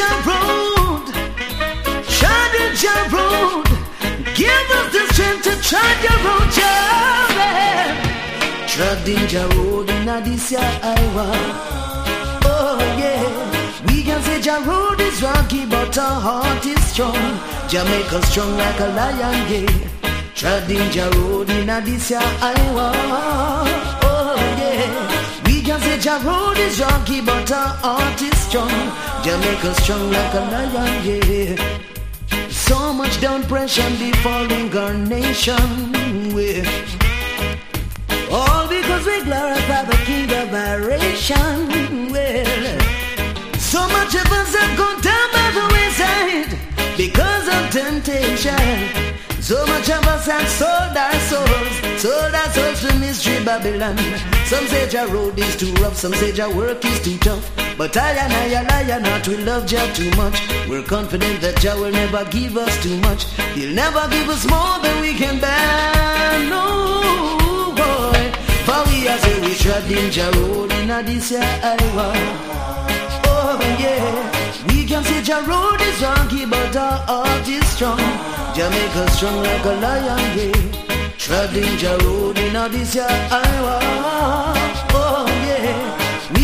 your road, treading your road. Give us the strength to tread your road, Jah. Treading your road in this year, Iowa. Oh yeah, we can say Jah road is rocky, but our heart is strong. Jah make us strong like a lion, yeah. Treading Jah road in this year, Iowa. Oh yeah. We can say Jah road is rocky, but our heart is strong. Jah make us strong like a lion, yeah. So much down pressure befalling our nation, yeah. All because we glorify the King of adoration, well. So much of us have gone down by the wayside because of temptation. So much of us have sold our souls to mystery Babylon. Some say Jah road is too rough, some say Jah work is too tough. But I not, we love Jah too much. We're confident that Jah will never give us too much. He'll never give us more than we can bear, no boy. For we are say we treading Jah road in this year, Iowa. Oh yeah. We can say Jah road is rocky, but our heart is strong. Jah make us strong like a lion, yeah. Treading Jah road in this year, Iowa. Oh yeah.